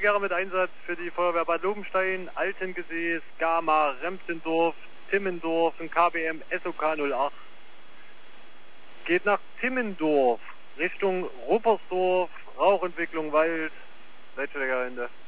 Begehrer mit Einsatz für die Feuerwehr Bad Lobenstein, Altengesäß, Gama, Remzendorf, Timmendorf, ein KBM SOK 08. Geht nach Timmendorf, Richtung Ruppersdorf, Rauchentwicklung, Wald, Leitstelle Ende.